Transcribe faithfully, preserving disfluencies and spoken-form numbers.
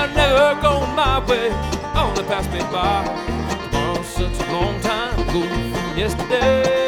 they'll never go my way, only pass me by. Oh, such a long time ago from yesterday.